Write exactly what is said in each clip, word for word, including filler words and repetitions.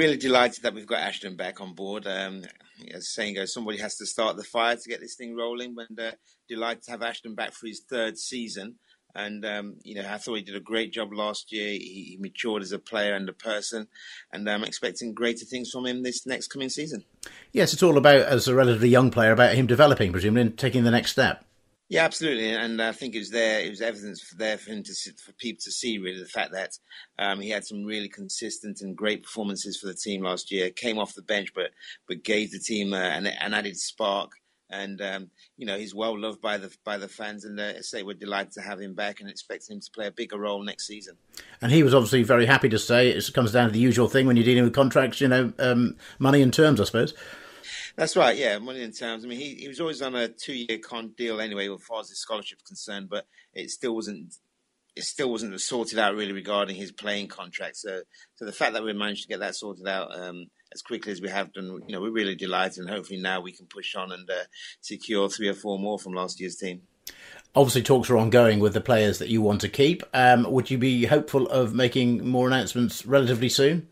really delighted that we've got Ashton back on board. Um, as the saying goes, somebody has to start the fire to get this thing rolling. And uh, delighted to have Ashton back for his third season. And, um, you know, I thought he did a great job last year. He, he matured as a player and a person. And I'm expecting greater things from him this next coming season. Yes, it's all about, as a relatively young player, about him developing, presumably, and taking the next step. Yeah, absolutely, and I think it was there. It was evidence for there for him to for people to see really the fact that um, he had some really consistent and great performances for the team last year. Came off the bench, but but gave the team uh, an, an added spark. And um, you know, he's well loved by the by the fans, and uh, I say we're delighted to have him back and expecting him to play a bigger role next season. And he was obviously very happy to stay. It comes down to the usual thing when you're dealing with contracts, you know, um, money and terms, I suppose. That's right, yeah, money in terms. I mean, he, he was always on a two-year con deal anyway, as far as his scholarship is concerned, but it still wasn't it still wasn't sorted out really regarding his playing contract. So, so the fact that we managed to get that sorted out um, as quickly as we have done, you know, we're really delighted, and hopefully now we can push on and uh, secure three or four more from last year's team. Obviously, talks are ongoing with the players that you want to keep. Um, would you be hopeful of making more announcements relatively soon?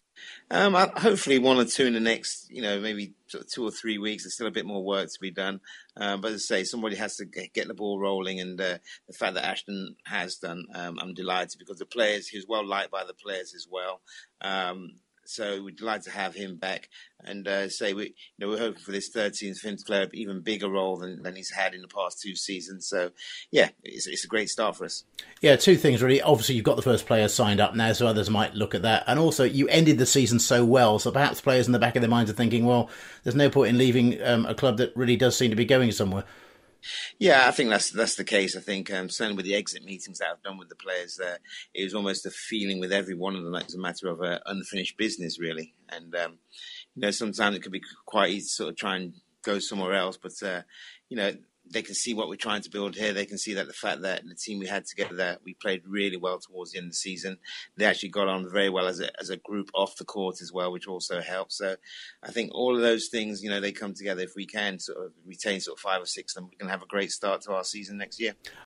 Um, hopefully one or two in the next, you know, maybe sort of two or three weeks. There's still a bit more work to be done. Um, but as I say, somebody has to get the ball rolling, and uh, the fact that Ashton has done, um, I'm delighted, because the players, he was well liked by the players as well. Um, so we're delighted to have him back, and uh, say we, you know, we're hoping for this third season for him to play an even bigger role than, than he's had in the past two seasons. So, yeah, it's, it's a great start for us. Yeah, two things really. Obviously, you've got the first player signed up now, so others might look at that. And also, you ended the season so well, so perhaps players in the back of their minds are thinking, well, there's no point in leaving um, a club that really does seem to be going somewhere. Yeah, I think that's that's the case. I think um, certainly with the exit meetings that I've done with the players, uh, it was almost a feeling with every one of them that it was a matter of uh, unfinished business, really. And um, you know, sometimes it could be quite easy to sort of try and go somewhere else, but uh, you know, they can see what we're trying to build here. They can see that the fact that the team we had together, that we played really well towards the end of the season. They actually got on very well as a as a group off the court as well, which also helped. So I think all of those things, you know, they come together. If we can sort of retain sort of five or six of them, we can have a great start to our season next year.